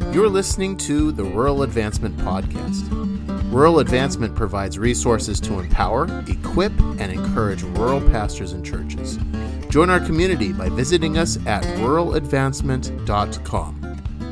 You're listening to the Rural Advancement Podcast. Rural Advancement provides resources to empower, equip, and encourage rural pastors and churches. Join our community by visiting us at ruraladvancement.com.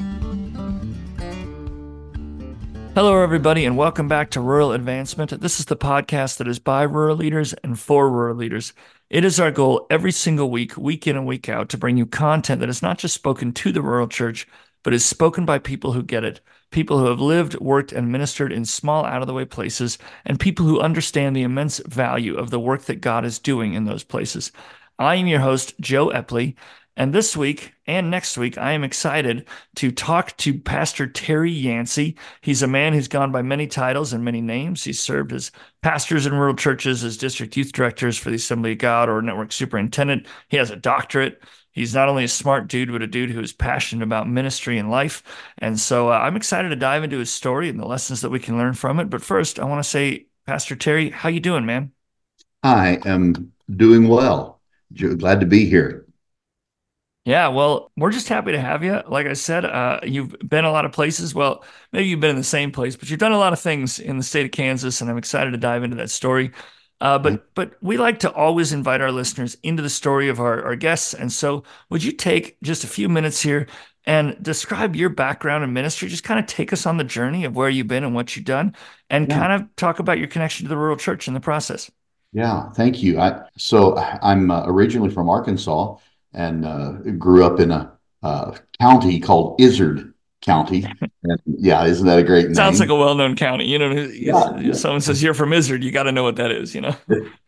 Hello, everybody, and welcome back to Rural Advancement. This is the podcast that is by rural leaders and for rural leaders. It is our goal every single week, week in and week out, to bring you content that is not just spoken to the rural church, but is spoken by people who get it, people who have lived, worked, and ministered in small, out-of-the-way places, and people who understand the immense value of the work that God is doing in those places. I am your host, Joe Epley, and this week and next week, I am excited to talk to Pastor Terry Yancey. He's a man who's gone by many titles and many names. He's served as pastors in rural churches, as district youth directors for the Assembly of God, or network superintendent. He has a doctorate. He's not only a smart dude, but a dude who is passionate about ministry and life. And so I'm excited to dive into his story and the lessons that we can learn from it. But first, I want to say, Pastor Terry, how you doing, man? I am doing well. Glad to be here. Yeah, well, we're just happy to have you. Like I said, you've been a lot of places. Well, maybe you've been in the same place, but you've done a lot of things in the state of Kansas, and I'm excited to dive into that story. But we like to always invite our listeners into the story of our guests. And so would you take just a few minutes here and describe your background in ministry? Just kind of take us on the journey of where you've been and what you've done, and kind of talk about your connection to the rural church in the process. Yeah, thank you. I'm originally from Arkansas and grew up in a county called Izard County. And yeah, isn't that a great name? Sounds like a well-known county. You know, someone says you're from Izard, you got to know what that is, you know?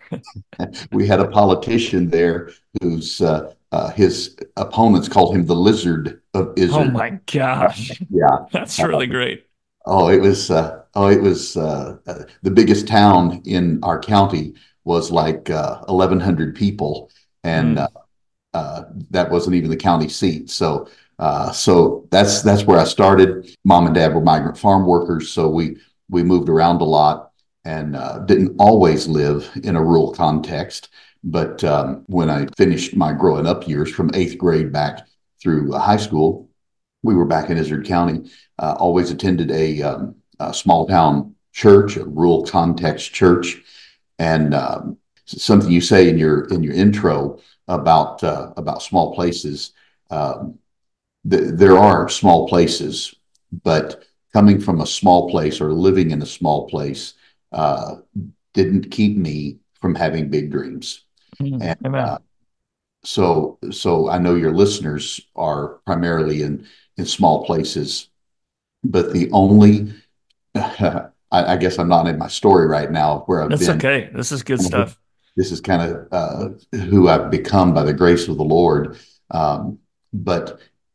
We had a politician there whose his opponents called him the Lizard of Izard. Oh my gosh. Yeah. That's really great. It was the biggest town in our county was like 1,100 people, and that wasn't even the county seat. So that's where I started. Mom and Dad were migrant farm workers, so we moved around a lot and didn't always live in a rural context. But when I finished my growing up years from 8th grade back through high school, we were back in Izard County. Always attended a small town church, a rural context church, and something you say in your intro about small places. There are small places, but coming from a small place or living in a small place didn't keep me from having big dreams. And so I know your listeners are primarily in small places, but the only I guess I'm not in my story right now where I've been. That's okay. This is good stuff. This is kind of who I've become by the grace of the Lord. But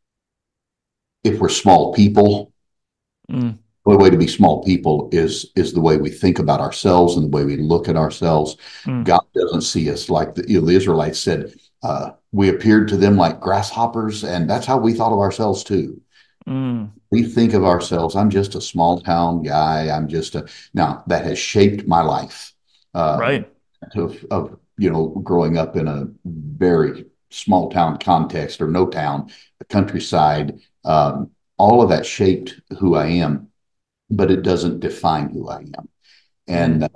if we're small people, the way to be small people is the way we think about ourselves and the way we look at ourselves. God doesn't see us like the Israelites said, we appeared to them like grasshoppers, and that's how we thought of ourselves too. We think of ourselves, I'm just a small town guy. Now that has shaped my life. Right. Of growing up in a very small town context or no town, the countryside, all of that shaped who I am, but it doesn't define who I am. And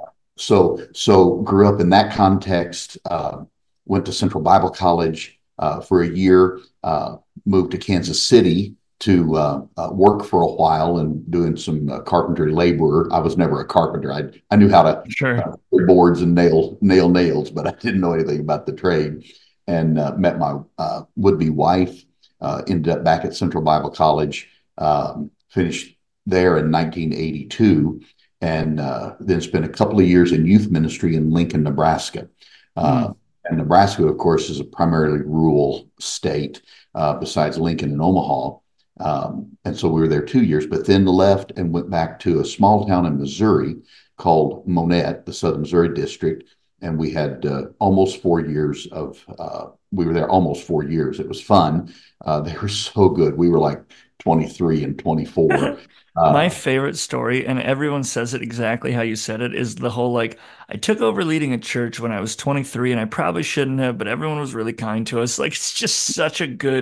so grew up in that context, went to Central Bible College for a year, moved to Kansas City to work for a while and doing some carpentry labor. I was never a carpenter. I knew how to put boards and nail nails, but I didn't know anything about the trade. And met my would-be wife, ended up back at Central Bible College, finished there in 1982, and then spent a couple of years in youth ministry in Lincoln, Nebraska. And Nebraska, of course, is a primarily rural state besides Lincoln and Omaha. And so we were there 2 years, but then left and went back to a small town in Missouri called Monette, the Southern Missouri District. And we had almost 4 years we were there almost 4 years. It was fun. They were so good. We were like 23 and 24. My favorite story, and everyone says it exactly how you said it, is the whole I took over leading a church when I was 23 and I probably shouldn't have, but everyone was really kind to us. It's just such a good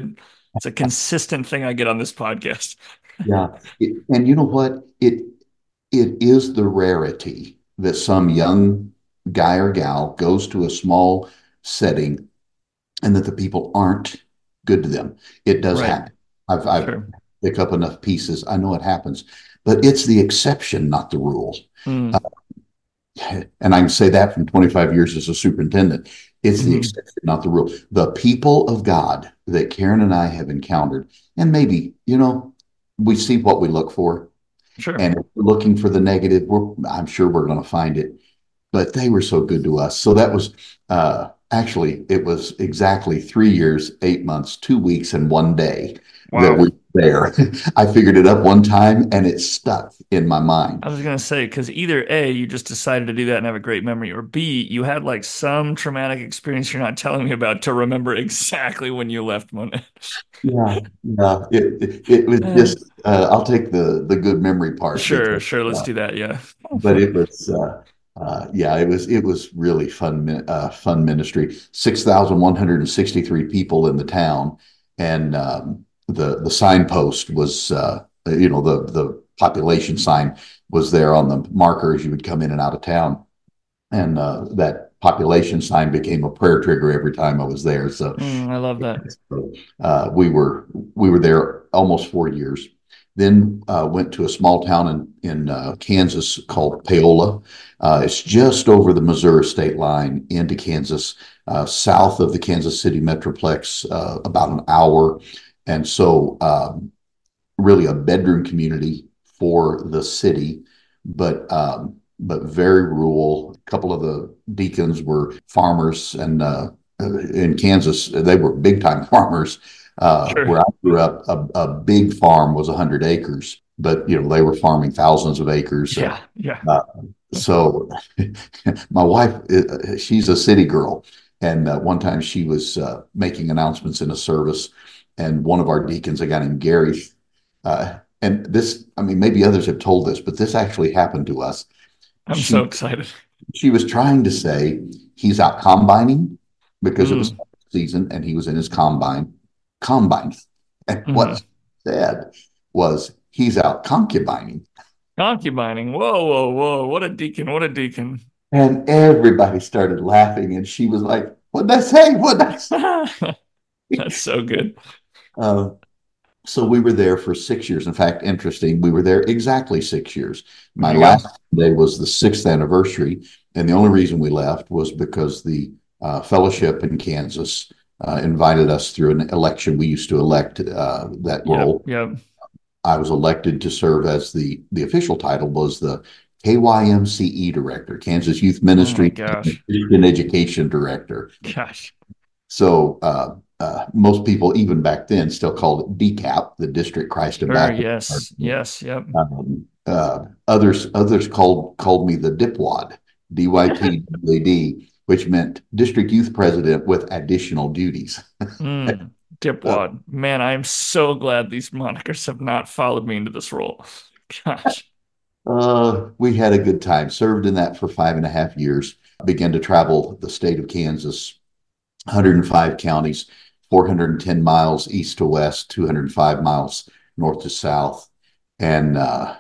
It's a consistent thing I get on this podcast. Yeah. And you know what? It is the rarity that some young guy or gal goes to a small setting and that the people aren't good to them. It does Right. happen. I've Sure. picked up enough pieces. I know it happens, but it's the exception, not the rule. Mm. And I can say that from 25 years as a superintendent. It's the Hmm. exception, not the rule. The people of God that Karen and I have encountered, and maybe, we see what we look for. Sure. And if we're looking for the negative, I'm sure we're going to find it. But they were so good to us. So that was actually, it was exactly 3 years, 8 months, 2 weeks, and one day that Wow. we were there. I figured it up one time and it stuck in my I mind. was gonna say, because either A, you just decided to do that and have a great memory, or B, you had like some traumatic experience you're not telling me about to remember exactly when you left Monet. Yeah, yeah. It was just I'll take the good memory part Sure, because sure. Let's do that. Yeah. but it was yeah, it was really fun ministry. 6,163 people in the town, and the signpost was the population sign was there on the marker as you would come in and out of town, and that population sign became a prayer trigger every time I was there. So I love that. we were there almost 4 years. Then went to a small town in Kansas called Paola. It's just over the Missouri state line into Kansas, south of the Kansas City Metroplex, about an hour. And so, really a bedroom community for the city, but very rural. A couple of the deacons were farmers, and in Kansas, they were big time farmers. Sure. Where I grew up, a big farm was 100 acres, but they were farming thousands of acres. Yeah. Yeah. Uh, so my wife, she's a city girl, and one time she was making announcements in a service, and one of our deacons, a guy named Gary, and this, I mean, maybe others have told this, but this actually happened to us. I'm so She excited. she was trying to say he's out combining because it was Mm. season and he was in his combine. And what Hmm. she said was he's out concubining. Concubining. Whoa, whoa, whoa. What a deacon. What a deacon. And everybody started laughing. And she was like, what'd I say? What'd I say? That's so good. Uh, so we were there for 6 years. In fact, interesting, we were there exactly 6 years. There My you go. last day was the sixth anniversary. And the only reason we left was because the fellowship in Kansas invited us through an election. We used to elect that Yep. role. Yep. I was elected to serve as the official title was the KYMCE director, Kansas Youth Oh my Ministry gosh. and Education Director. Gosh. So most people, even back then, still called it DCAP, the District Christ Sure. Ambassador. Yes. Yes. Yep. Others called me the DIPWAD, DYPWAD, which meant District Youth President with additional duties. Mm. Uh, Dipwad. Man, I am so glad these monikers have not followed me into this role. Gosh. we had a good time. Served in that for 5.5 years. Began to travel the state of Kansas, 105 counties, 410 miles east to west, 205 miles north to south. And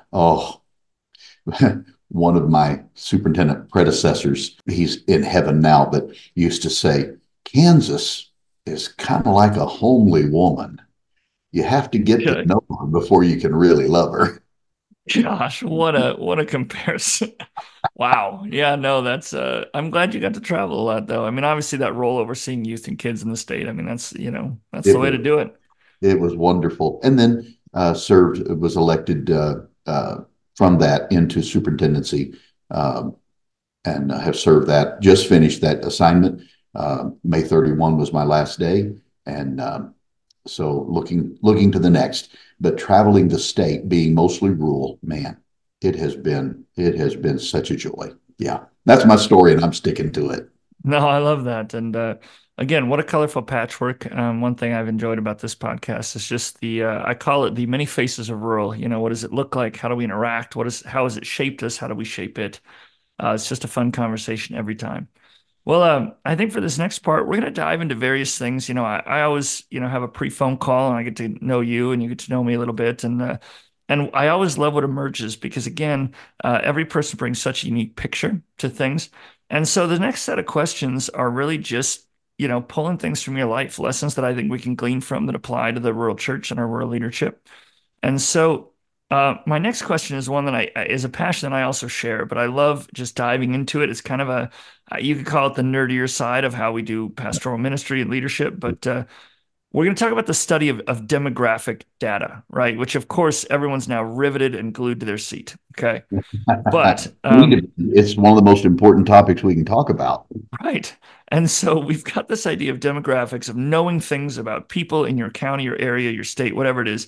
one of my superintendent predecessors, he's in heaven now, but used to say, Kansas is kind of like a homely woman. You have to get to Okay. know her before you can really love her. Gosh, what a comparison. Wow. Yeah, no, that's I'm glad you got to travel a lot though. I mean, obviously that role overseeing youth and kids in the state. I mean, that's the It way to was do it. it was wonderful. And then was elected from that into superintendency, um, and have served that. Just finished that assignment. May 31 was my last day, and so looking to the next. But traveling the state, being mostly rural, man, it has been such a joy. Yeah, that's my story, and I'm sticking to it. No, I love that. And again, what a colorful patchwork. One thing I've enjoyed about this podcast is just I call it the many faces of rural. What does it look like? How do we interact? How has it shaped us? How do we shape it? It's just a fun conversation every time. Well, I think for this next part, we're going to dive into various things. I always, have a pre-phone call and I get to know you and you get to know me a little bit. And I always love what emerges because again, every person brings such a unique picture to things. And so the next set of questions are really just, pulling things from your life, lessons that I think we can glean from that apply to the rural church and our rural leadership. And so my next question is one that is a passion that I also share, but I love just diving into it. It's kind of you could call it the nerdier side of how we do pastoral ministry and leadership, but we're going to talk about the study of demographic data, right? Which of course everyone's now riveted and glued to their seat. Okay. But It's one of the most important topics we can talk about. right. And so we've got this idea of demographics, of knowing things about people in your county, your area, your state, whatever it is.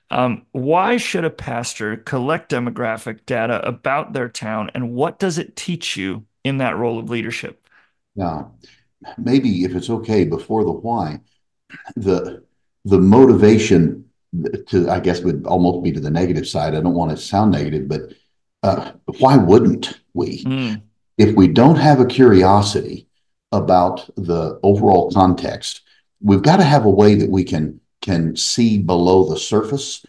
Why should a pastor collect demographic data about their town, and what does it teach you in that role of leadership? Now, maybe if it's okay, before the why, the motivation I guess would almost be to the negative side. I don't want to sound negative, but why wouldn't we? Mm. If we don't have a curiosity about the overall context, we've got to have a way that we can see below the surface.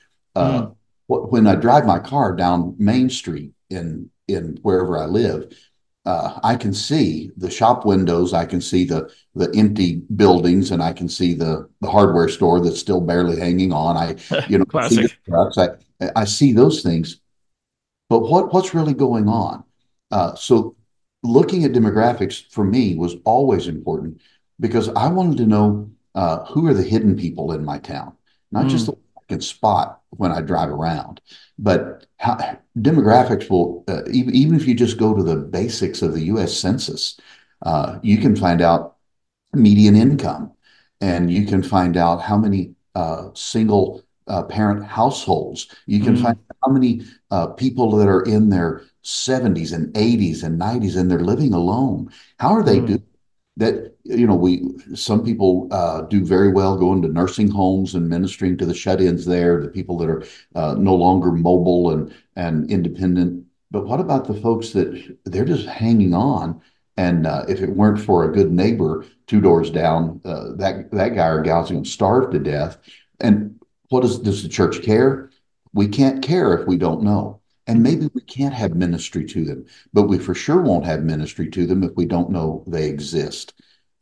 When I drive my car down Main Street in wherever I live, I can see the shop windows, I can see the empty buildings, and I can see the hardware store that's still barely hanging on. I see the trucks, I see those things, but what's really going on? So looking at demographics for me was always important because I wanted to know who are the hidden people in my town, not just the I can spot when I drive around, but demographics will, even if you just go to the basics of the U.S. Census, you can find out median income, and you can find out how many single parent households. You can find out how many people that are in their 70s and 80s and 90s and they're living alone. How are they doing? That some people do very well going to nursing homes and ministering to the shut-ins there, the people that are no longer mobile and independent. But what about the folks that they're just hanging on? And if it weren't for a good neighbor 2 doors down, that guy or gal's going to starve to death. And does the church care? We can't care if we don't know. And maybe we can't have ministry to them, but we for sure won't have ministry to them if we don't know they exist.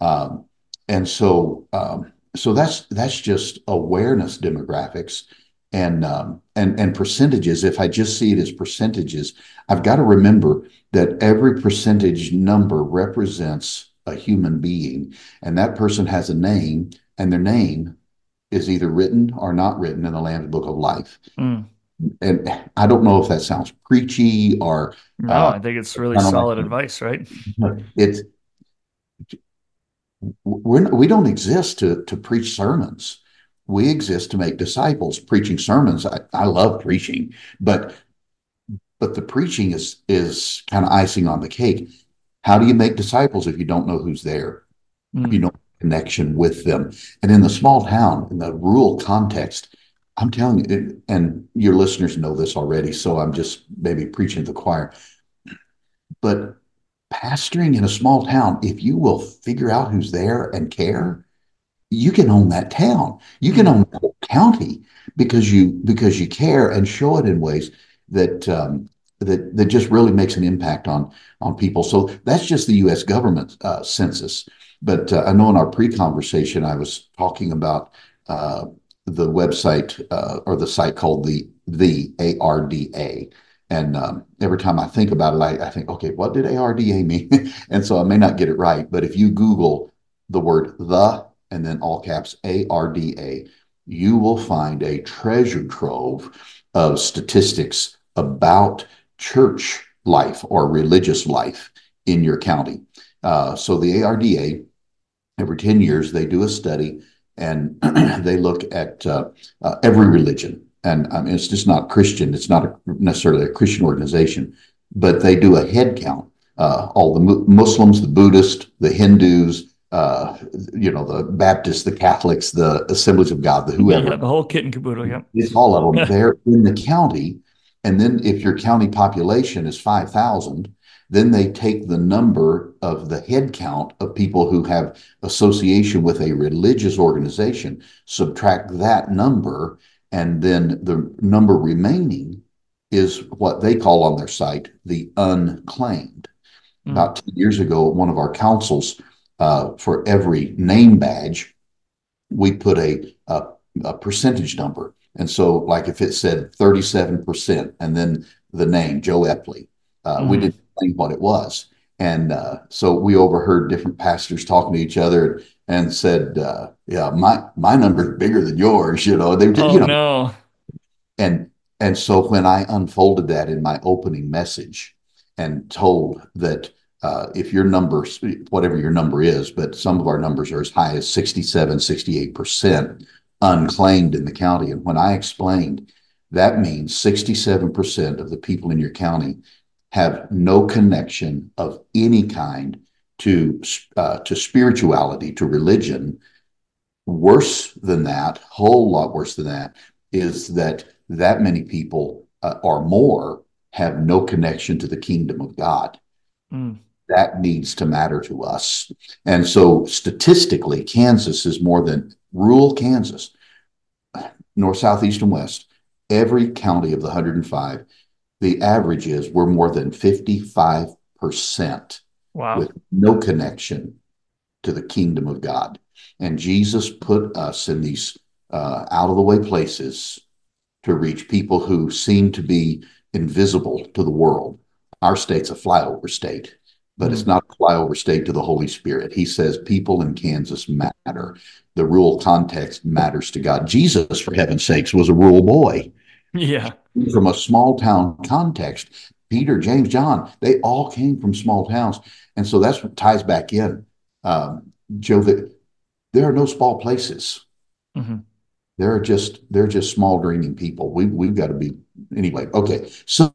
And so that's just awareness demographics and percentages. If I just see it as percentages, I've got to remember that every percentage number represents a human being, and that person has a name, and their name is either written or not written in the Lamb's Book of Life. And I don't know if that sounds preachy or no, I think it's really solid advice, right? We don't exist to preach sermons. We exist to make disciples. Preaching sermons, I love preaching, but the preaching is kind of icing on the cake. How do you make disciples if you don't know who's there? If you don't have a connection with them? And in the small town, in the rural context, I'm telling you, and your listeners know this already, so I'm just maybe preaching to the choir. But pastoring in a small town, if you will figure out who's there and care, you can own that town. You can own the whole county because you care and show it in ways that that just really makes an impact on people. So that's just the U.S. government census. But I know in our pre-conversation, I was talking about the website or the site called the ARDA. And every time I think about it, I think, okay, what did ARDA mean? And so I may not get it right. But if you Google the word the and then all caps ARDA, you will find a treasure trove of statistics about church life or religious life in your county. So the ARDA, every 10 years, they do a study and they look at every religion. And I mean, it's just not Christian. It's not necessarily a Christian organization, but they do a head count. All the Muslims, the Buddhists, the Hindus, the Baptists, the Catholics, the Assemblies of God, the whoever. Yeah, the whole kit and caboodle, yeah. It's all of them. They're in the county. And then if your county population is 5,000, Then they take the number of the head count of people who have association with a religious organization, subtract that number, and then the number remaining is what they call on their site the unclaimed. Mm. About 2 years ago, at one of our councils, for every name badge, we put a percentage number. And so, like if it said 37%, and then the name, Joe Epley, we Mm-hmm. didn't explain what it was. And so we overheard different pastors talking to each other and said, "Yeah, my number is bigger than yours." Oh no. And and so when I unfolded that in my opening message and told that if your number, whatever your number is, but some of our numbers are as high as 67, 68% unclaimed in the county. And when I explained that means 67% of the people in your county have no connection of any kind to spirituality, to religion. Worse than that, whole lot worse than that, is that many people or more have no connection to the kingdom of God. Mm. That needs to matter to us. And so statistically, Kansas is more than rural Kansas, north, south, east, and west. Every county of the 105, the average is we're more than 55% with Wow. no connection to the kingdom of God. And Jesus put us in these out of the way places to reach people who seem to be invisible to the world. Our state's a flyover state, but it's Mm. not a flyover state to the Holy Spirit. He says people in Kansas matter. The rural context matters to God. Jesus, for heaven's sakes, was a rural boy Yeah. from a small town context. Peter, James, John, they all came from small towns. And so that's what ties back in, Joe, that there are no small places. Mm-hmm. They're just small dreaming people. We've got to be anyway. Okay, so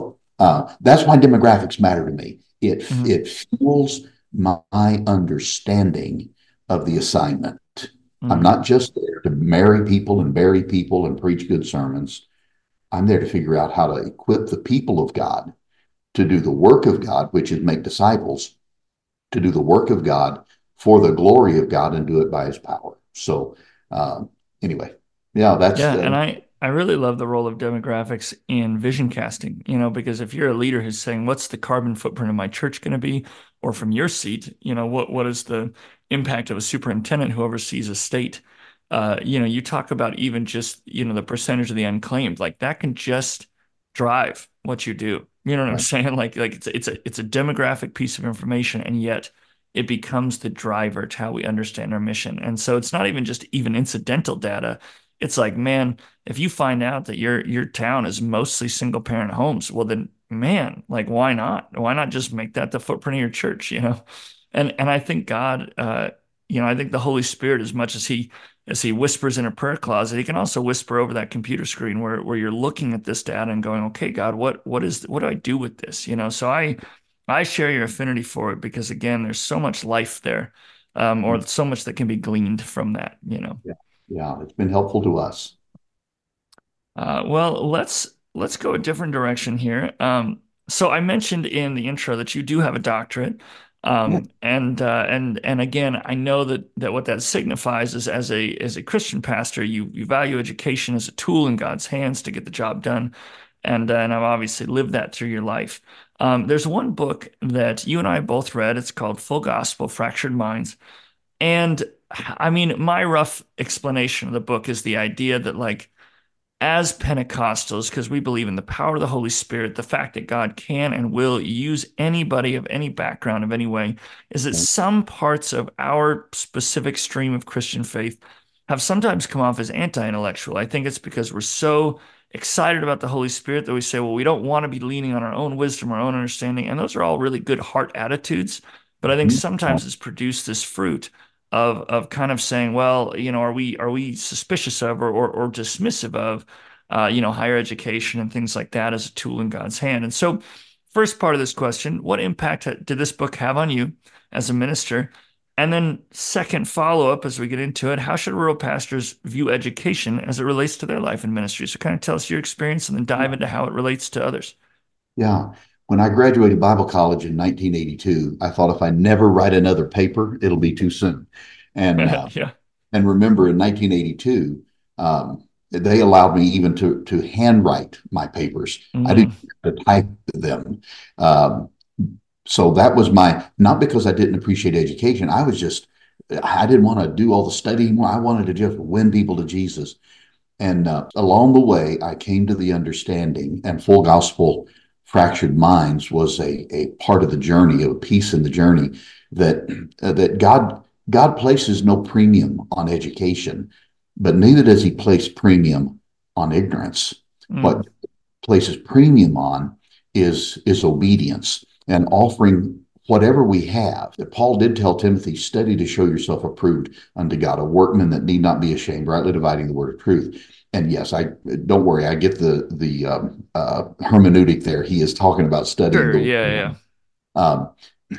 that's why demographics matter to me. Mm-hmm. It fuels my understanding of the assignment. I'm Mm. not just there to marry people and bury people and preach good sermons. I'm there to figure out how to equip the people of God to do the work of God, which is make disciples, to do the work of God for the glory of God and do it by his power. So, uh, anyway, yeah, that's Yeah, and the, I really love the role of demographics in vision casting, because if you're a leader who's saying, what's the carbon footprint of my church going to be? Or from your seat, what is the impact of a superintendent who oversees a state? You talk about even just, the percentage of the unclaimed, like that can just drive what you do. You know what I'm right. saying? Like it's a demographic piece of information, and yet it becomes the driver to how we understand our mission. And so it's not even just even incidental data. It's like, man, if you find out that your town is mostly single parent homes, well then, man, like why not? Why not just make that the footprint of your church? And I think God, I think the Holy Spirit, as much as he whispers in a prayer closet, he can also whisper over that computer screen where you're looking at this data and going, okay, God, what do I do with this? So I share your affinity for it because again, there's so much life there, or so much that can be gleaned from that. Yeah, yeah, it's been helpful to us. Well, let's go a different direction here. So I mentioned in the intro that you do have a doctorate, Yeah, and again, I know that what that signifies is as a Christian pastor, you value education as a tool in God's hands to get the job done, and I've obviously lived that through your life. There's one book that you and I both read. It's called Full Gospel: Fractured Minds, and I mean, my rough explanation of the book is the idea that like as Pentecostals, because we believe in the power of the Holy Spirit, the fact that God can and will use anybody of any background, of any way, is that some parts of our specific stream of Christian faith have sometimes come off as anti-intellectual. I think it's because we're so excited about the Holy Spirit that we say, well, we don't want to be leaning on our own wisdom, our own understanding. And those are all really good heart attitudes. But I think mhm. sometimes it's produced this fruit of kind of saying, well, are we suspicious of or dismissive of higher education and things like that as a tool in God's hand? And so, first part of this question, what impact did this book have on you as a minister? And then, second follow up as we get into it, how should rural pastors view education as it relates to their life and ministry? So, kind of tell us your experience and then dive into how it relates to others. Yeah. When I graduated Bible college in 1982, I thought if I never write another paper, it'll be too soon. And Yeah. and remember, in 1982, they allowed me even to handwrite my papers. I Mm. didn't have to type them. Um, so that was not because I didn't appreciate education. I didn't want to do all the studying. I wanted to just win people to Jesus. And along the way, I came to the understanding, and Full Gospel Fractured Minds was a part of the journey, a piece in the journey that God places no premium on education, but neither does He place premium on ignorance. Mm. What places premium on is obedience and offering whatever we have. That Paul did tell Timothy, study to show yourself approved unto God, a workman that need not be ashamed, rightly dividing the word of truth. And yes, I don't worry, I get the hermeneutic there. He is talking about studying Sure. the Yeah. Yeah. um,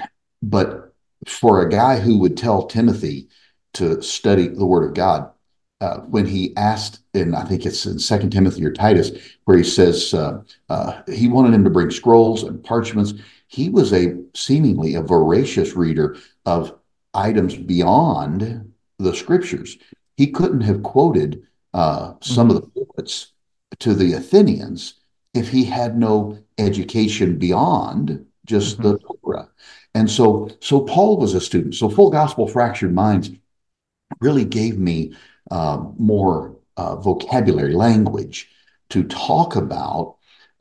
but for a guy who would tell Timothy to study the Word of God, when he asked, and I think it's in Second Timothy or Titus, where he says he wanted him to bring scrolls and parchments. He was seemingly a voracious reader of items beyond the Scriptures. He couldn't have quoted some of Mm-hmm. the poets to the Athenians if he had no education beyond just Mm-hmm. the Torah. And so Paul was a student. So Full Gospel Fractured Minds really gave me more vocabulary, language to talk about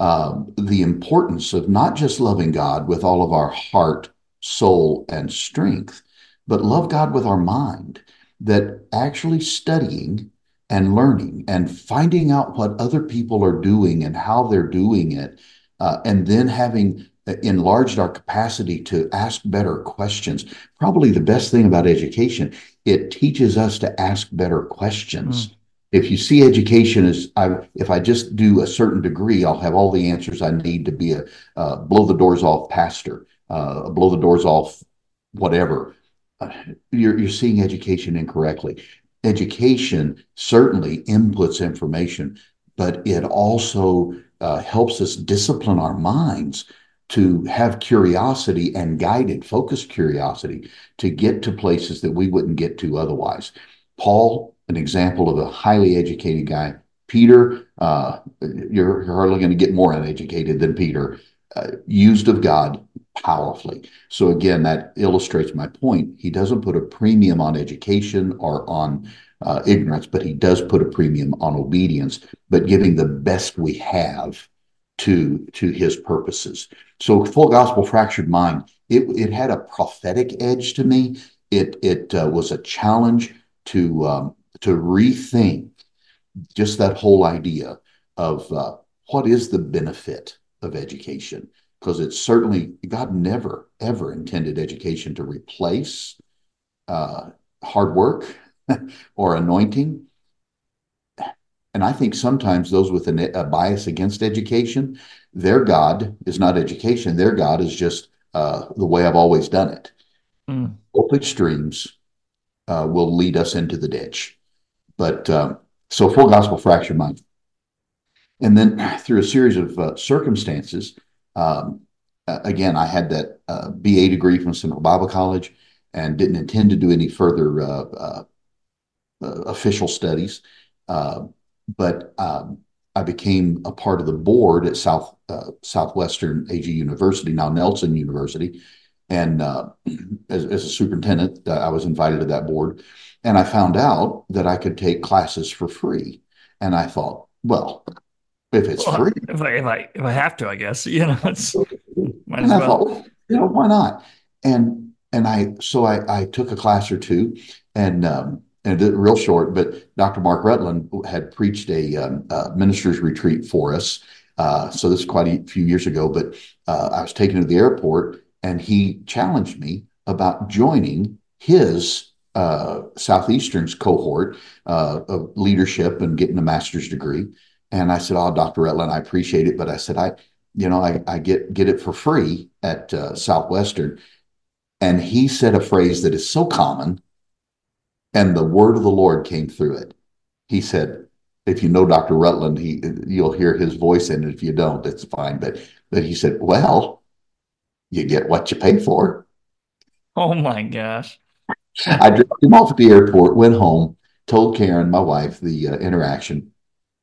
the importance of not just loving God with all of our heart, soul, and strength, but love God with our mind, that actually studying and learning and finding out what other people are doing and how they're doing it, and then having enlarged our capacity to ask better questions. Probably the best thing about education, it teaches us to ask better Mm. questions. If you see education as if I just do a certain degree, I'll have all the answers I need to be a blow the doors off pastor, blow the doors off whatever. Uh, you're seeing education incorrectly. Education certainly inputs information, but it also helps us discipline our minds to have curiosity and guided, focused curiosity to get to places that we wouldn't get to otherwise. Paul, an example of a highly educated guy. Peter, you're hardly going to get more uneducated than Peter, used of God powerfully. So again, that illustrates my point. He doesn't put a premium on education or on ignorance, but he does put a premium on obedience, but giving the best we have to his purposes. So Full Gospel Fractured Mind, it had a prophetic edge to me. It was a challenge to rethink just that whole idea of what is the benefit of education, because it's certainly God never ever intended education to replace uh, hard work or anointing. And I think sometimes those with a bias against education, their God is not education. Their God is just the way I've always done it. Mm. Both extremes will lead us into the ditch. But so Full Gospel Fractured Mind. And then through a series of circumstances, um, again, I had that BA degree from Central Bible College and didn't intend to do any further official studies. Uh, but I became a part of the board at Southwestern AG University, now Nelson University. And as a superintendent, I was invited to that board. And I found out that I could take classes for free. And I thought, well, if it's Well, free, if I have to, I guess, it's might and as I well. thought, well, why not? And I took a class or two, and real short, but Dr. Mark Rutland had preached a minister's retreat for us. So this is quite a few years ago, but I was taken to the airport, and he challenged me about joining his Southeastern's cohort of leadership and getting a master's degree. And I said, "Oh, Dr. Rutland, I appreciate it, but I said I get it for free at Southwestern." And he said a phrase that is so common, and the word of the Lord came through it. He said, "If you know Dr. Rutland, you'll hear his voice in it. If you don't, that's fine." But he said, "Well, You get what you pay for. Oh my gosh. I dropped him off at the airport, went home, told Karen, my wife, the interaction,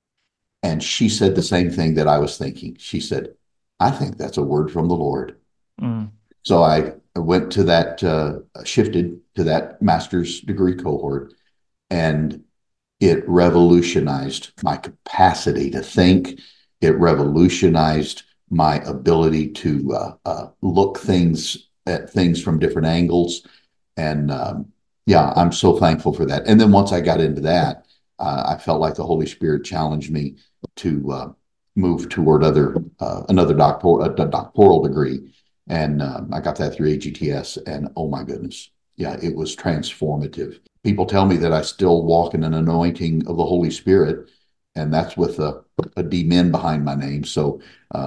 and she said the same thing that I was thinking. She said, I think that's a word from the Lord. Mm. So I went to that, shifted to that master's degree cohort, and it revolutionized my capacity to think. It revolutionized my ability to look at things from different angles. And yeah, I'm so thankful for that. And then once I got into that, I felt like the Holy Spirit challenged me to move toward another doctoral degree. And I got that through AGTS. And oh my goodness, yeah, it was transformative. People tell me that I still walk in an anointing of the Holy Spirit, and that's with a D Min behind my name. So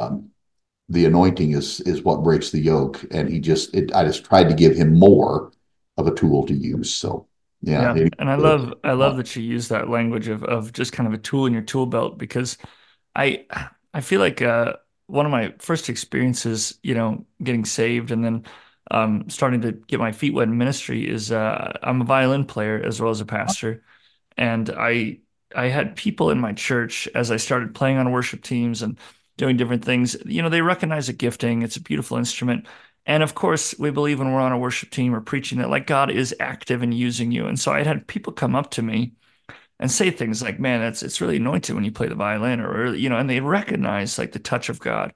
the anointing is what breaks the yoke. And I just tried to give him more of a tool to use. So yeah, Yeah. And I love that you use that language of just kind of a tool in your tool belt, because I I feel like one of my first experiences, getting saved and then starting to get my feet wet in ministry is I'm a violin player as well as a pastor. And I had people in my church as I started playing on worship teams and doing different things. They recognize a gifting. It's a beautiful instrument. And of course, we believe when we're on a worship team or preaching that like God is active in using you. And so I had people come up to me and say things like, "Man, it's really anointed when you play the violin," or and they recognize like the touch of God.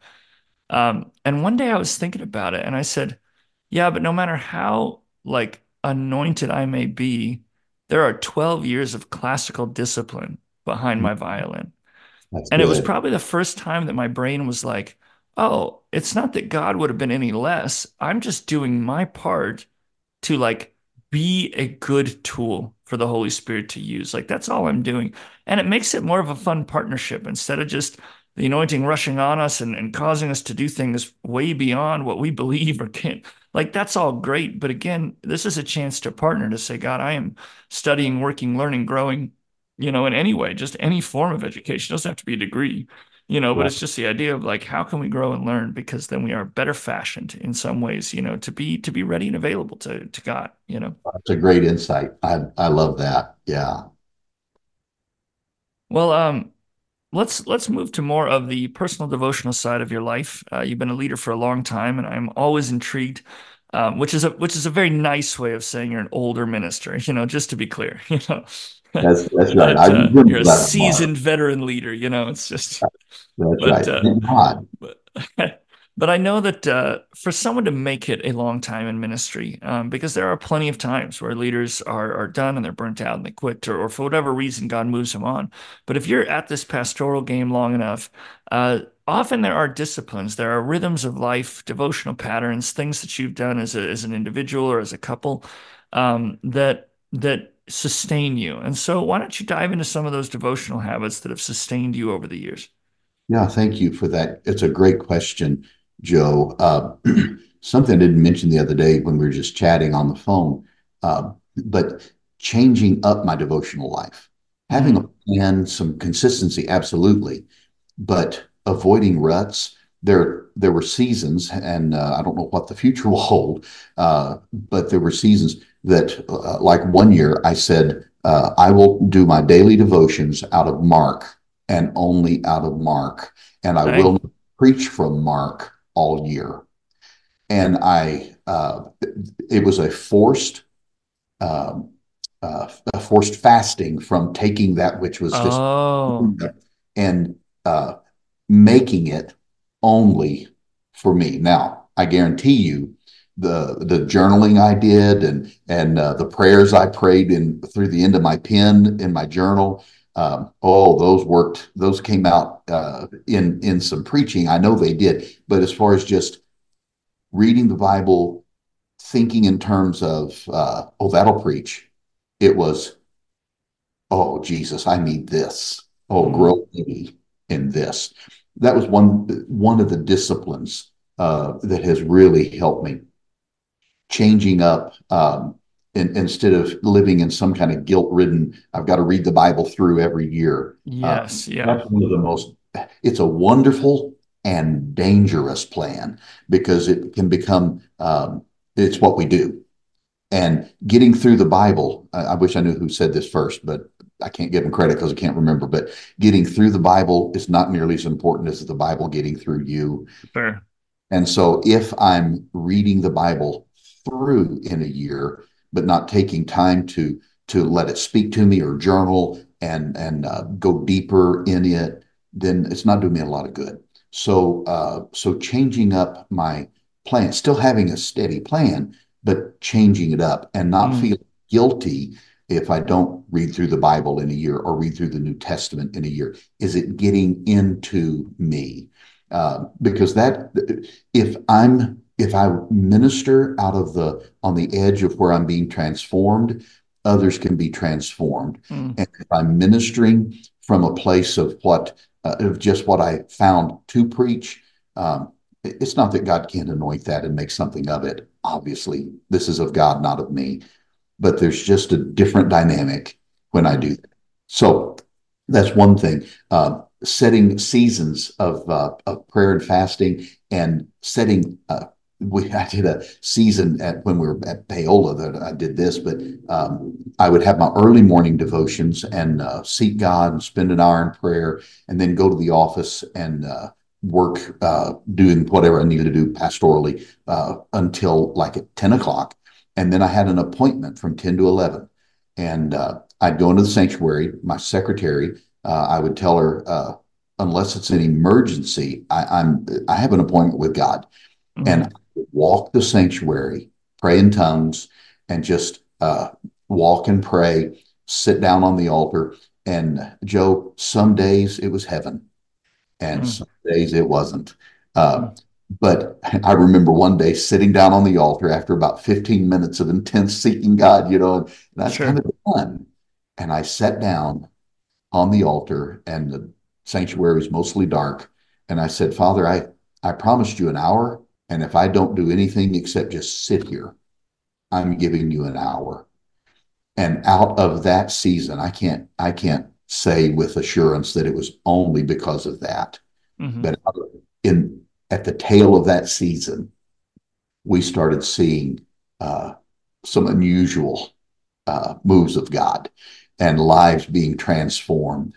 And one day I was thinking about it, and I said, "Yeah, but no matter how like anointed I may be, there are 12 years of classical discipline behind my violin." that's And it was good. probably the first time that my brain was like, "Oh, it's not that God would have been any less. I'm just doing my part to like be a good tool for the Holy Spirit to use. Like that's all I'm doing." And it makes it more of a fun partnership instead of just the anointing rushing on us and causing us to do things way beyond what we believe or can. Like that's all great. But again, this is a chance to partner to say, God, I am studying, working, learning, growing, in any way, just any form of education. It doesn't have to be a degree. But Right. it's just the idea of like, how can we grow and learn? Because then we are better fashioned in some ways, to be ready. And available to God. That's a great insight. I love that. Yeah. Well, let's move to more of the personal devotional side of your life. You've been a leader for a long time, and I'm always intrigued, which is a very nice way of saying you're an older minister. Just to be clear, That's right. that I you're remember a that tomorrow. seasoned veteran leader. It's just, That's but right. Thank God. but but I know that for someone to make it a long time in ministry, because there are plenty of times where leaders are done and they're burnt out and they quit, or for whatever reason God moves them on. But if you're at this pastoral game long enough, often there are disciplines, there are rhythms of life, devotional patterns, things that you've done as an individual or as a couple, that sustain you. And so, why don't you dive into some of those devotional habits that have sustained you over the years? Yeah, thank you for that. It's a great question, Joe. Something I didn't mention the other day when we were just chatting on the phone, but changing up my devotional life, having a Mm, plan, some consistency, absolutely, but avoiding ruts. There were seasons, and I don't know what the future will hold, but there were seasons that, like one year, I said, I will do my daily devotions out of Mark and only out of Mark, and I will hey. not preach from Mark all year. And it was um, a forced fasting from taking that which was just Oh. and making it only for me. Now, I guarantee you, the journaling I did and the prayers I prayed in through the end of my pen in my journal. Oh, those worked. Those came out in some preaching. I know they did. But as far as just reading the Bible, thinking in terms of oh, that'll preach. It was, oh, Jesus, I need this. Oh, Mm. grow me in this. That was one of the disciplines that has really helped me changing up. Instead of living in some kind of guilt-ridden, I've got to read the Bible through every year. Yes, yeah. That's one of the most. It's a wonderful and dangerous plan because it can become it's what we do. And getting through the Bible, I wish I knew who said this first, but I can't give him credit because I can't remember. But getting through the Bible is not nearly as important as the Bible getting through you. Sure. And so if I'm reading the Bible through in a year, but not taking time to let it speak to me or journal and go deeper in it, then it's not doing me a lot of good. So changing up my plan, still having a steady plan, but changing it up and not Mm. feeling guilty if I don't read through the Bible in a year or read through the New Testament in a year. Is it getting into me? Because that if I minister out of the on the edge of where I'm being transformed, others can be transformed. Mm. And if I'm ministering from a place of what of just what I found to preach, it's not that God can't anoint that and make something of it. Obviously, this is of God, not of me. But there's just a different dynamic when I Mm. do that. So that's one thing. Setting seasons of prayer and fasting, and setting. I did a season when we were at Paola that I did this, but I would have my early morning devotions and seek God and spend an hour in prayer, and then go to the office and work doing whatever I needed to do pastorally until like at 10 o'clock. And then I had an appointment from 10 to 11. And I'd go into the sanctuary. My secretary, I would tell her, unless it's an emergency, I have an appointment with God. And Mm. I would walk the sanctuary, pray in tongues, and just walk and pray, sit down on the altar. And Joe, some days it was heaven, and Mm. some days it wasn't. Uh, Mm. but I remember one day sitting down on the altar after about 15 minutes of intense seeking God, and I was kind Sure. of done. And I sat down on the altar, and the sanctuary was mostly dark. And I said, Father, I promised you an hour. And if I don't do anything except just sit here, I'm giving you an hour. And out of that season, I can't say with assurance that it was only because of that. Hmm. But in at the tail of that season, we started seeing uh, some unusual moves of God and lives being transformed.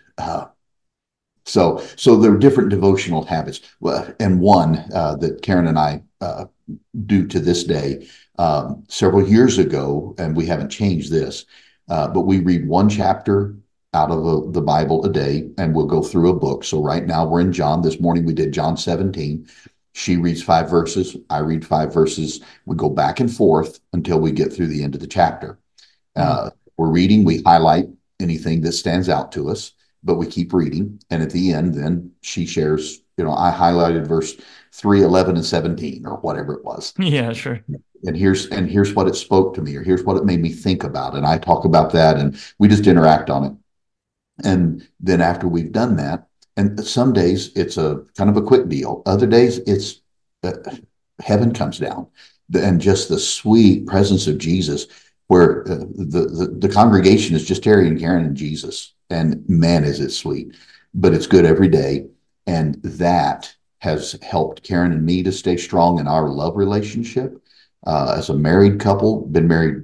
So there are different devotional habits, and one that Karen and I do to this day. Several years ago, and we haven't changed this, but we read one chapter out of the Bible a day, and we'll go through a book. So right now we're in John. This morning we did John 17. She reads 5 verses. I read 5 verses. We go back and forth until we get through the end of the chapter. Mm. We're reading. We highlight anything that stands out to us, but we keep reading. And at the end, then she shares. I highlighted verse 3, 11, and 17, or whatever it was. Yeah, sure. And here's what it spoke to me, or here's what it made me think about. And I talk about that, and we just interact on it. And then after we've done that, and some days it's a kind of a quick deal. Other days it's uh, heaven comes down, and just the sweet presence of Jesus, where the congregation is just Terry and Karen and Jesus, and man, is it sweet! But it's good every day, and that has helped Karen and me to stay strong in our love relationship. As a married couple, been married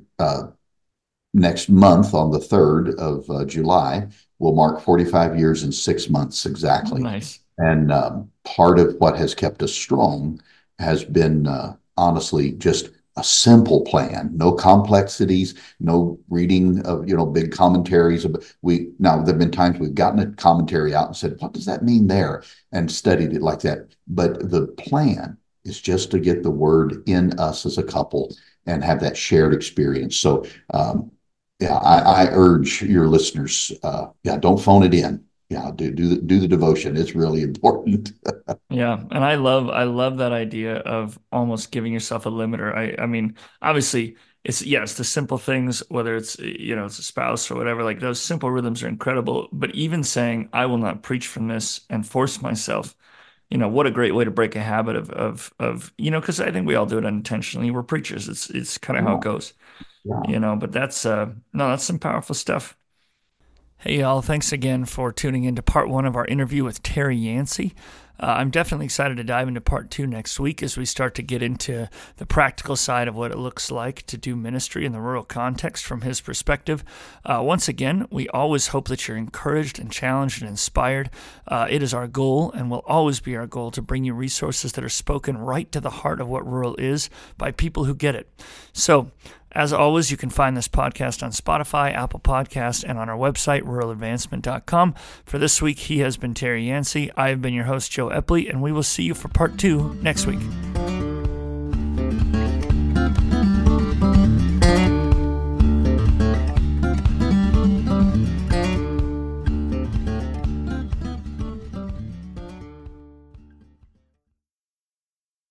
next month on the 3rd of July, will mark 45 years and 6 months exactly. Nice. And part of what has kept us strong has been honestly just a simple plan, no complexities, no reading of big commentaries. Now there've been times we've gotten a commentary out and said, "What does that mean there?" and studied it like that. But the plan is just to get the word in us as a couple and have that shared experience. So yeah, I urge your listeners, yeah, don't phone it in. Yeah, do the devotion. It's really important. Yeah, and I love that idea of almost giving yourself a limiter. I mean, obviously it's the simple things, whether it's a spouse or whatever, like those simple rhythms are incredible. But even saying I will not preach from this and force myself, what a great way to break a habit of because I think we all do it unintentionally. We're preachers. It's kind of how Yeah, it goes. yeah. But that's no, that's some powerful stuff. Hey, y'all, thanks again for tuning in to part one of our interview with Terry Yancey. I'm definitely excited to dive into part 2 next week as we start to get into the practical side of what it looks like to do ministry in the rural context from his perspective. Once again, we always hope that you're encouraged and challenged and inspired. It is our goal and will always be our goal to bring you resources that are spoken right to the heart of what rural is by people who get it. So, as always, you can find this podcast on Spotify, Apple Podcasts, and on our website, ruraladvancement.com. For this week, he has been Terry Yancey. I have been your host, Joe Epley, and we will see you for part 2 next week.